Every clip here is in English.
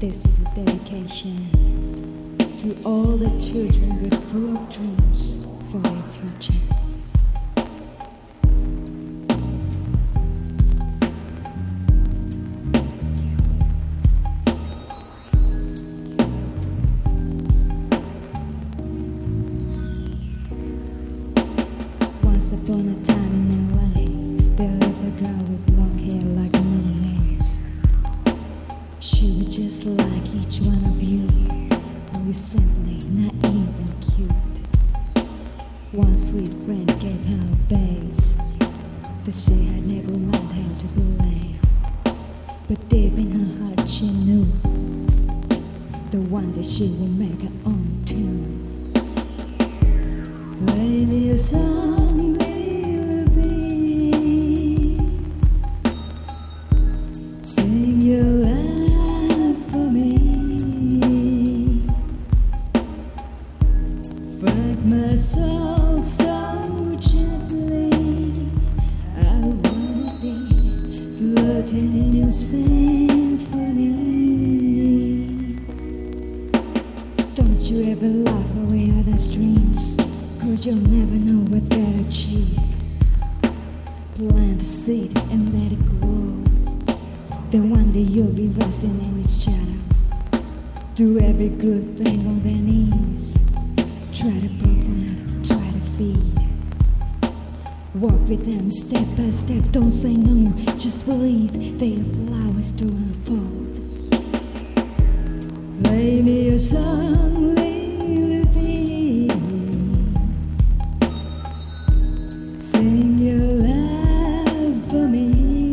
This is a dedication to all the children with full of dreams for their future. Once upon a time in LA, there lived a girl with long hair like mermaids. She was just like each one of you, only simply naive and cute. One sweet friend gave her a bass that she had never learned how to play. But deep in her heart she knew the one that she would make her own tune. Play me a song, little bee. Sing your love for me. Break my soul so gently. I wanna be floating in your symphony. Don't you ever laugh away others' dreams, 'cause you'll never know what they'll achieve. Plant a seed and let it grow, then one day you'll be resting in its shadow. Do every good thing on their knees. Try to provide, try to feed. Walk with them step by step, don't say no, just believe they are flowers to unfold. Play me a song, little bee. Sing your love for me.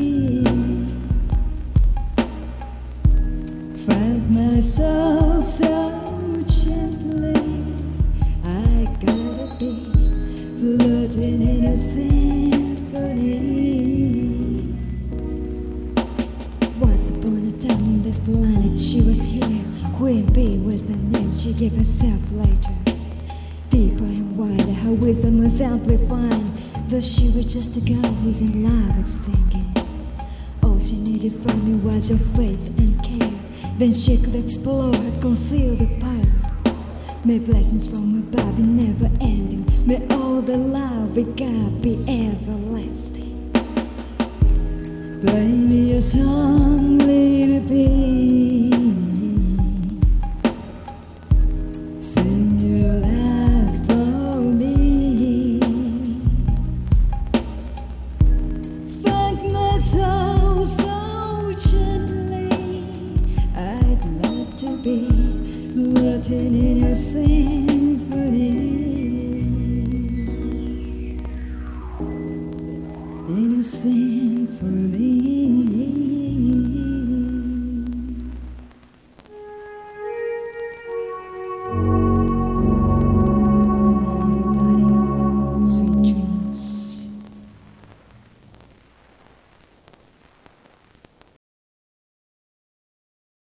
Find my soul so gently. I gotta be floating in a symphony. Once upon a time on this planet she was here. Queen Bee was the name she gave herself later. Deeper and wider, her wisdom was amplified, though she was just a girl who's in love with singing. All she needed from me was your faith and care. Then she could explore her concealed power. May blessings from above be never ending. May all the love we got be everlasting. Play me a song, little bee. Sing your love for me. Fuck my soul so gently. I'd love to be floating in a symphony. In a symphony.